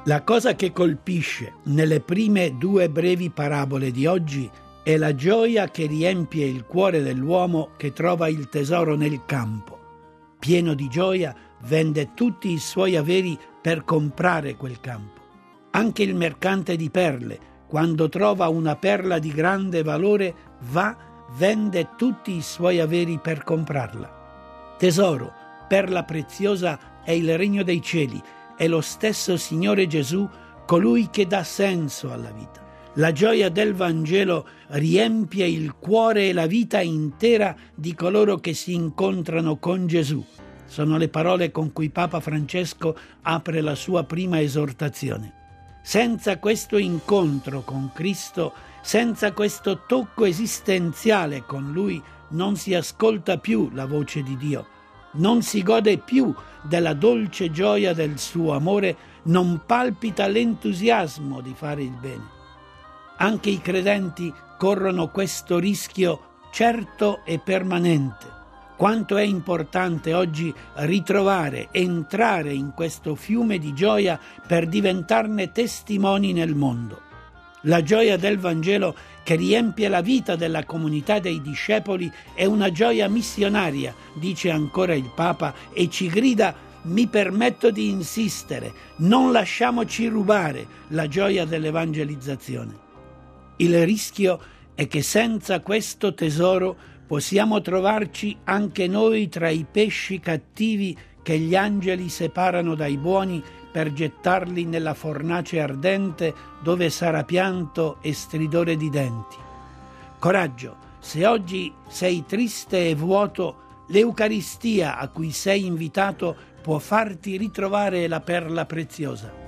La cosa che colpisce nelle prime due brevi parabole di oggi è la gioia che riempie il cuore dell'uomo che trova il tesoro nel campo. Pieno di gioia, vende tutti i suoi averi per comprare quel campo. Anche il mercante di perle, quando trova una perla di grande valore, vende tutti i suoi averi per comprarla. Tesoro, perla preziosa, è il regno dei cieli, è lo stesso Signore Gesù, colui che dà senso alla vita. La gioia del Vangelo riempie il cuore e la vita intera di coloro che si incontrano con Gesù. Sono le parole con cui Papa Francesco apre la sua prima esortazione. Senza questo incontro con Cristo, senza questo tocco esistenziale con Lui, non si ascolta più la voce di Dio, non si gode più della dolce gioia del suo amore, non palpita l'entusiasmo di fare il bene. Anche i credenti corrono questo rischio certo e permanente. Quanto è importante oggi entrare in questo fiume di gioia per diventarne testimoni nel mondo. La gioia del Vangelo che riempie la vita della comunità dei discepoli è una gioia missionaria, dice ancora il Papa, e ci grida: mi permetto di insistere, non lasciamoci rubare la gioia dell'evangelizzazione. Il rischio è che senza questo tesoro possiamo trovarci anche noi tra i pesci cattivi che gli angeli separano dai buoni per gettarli nella fornace ardente dove sarà pianto e stridore di denti. Coraggio, se oggi sei triste e vuoto, l'Eucaristia a cui sei invitato può farti ritrovare la perla preziosa.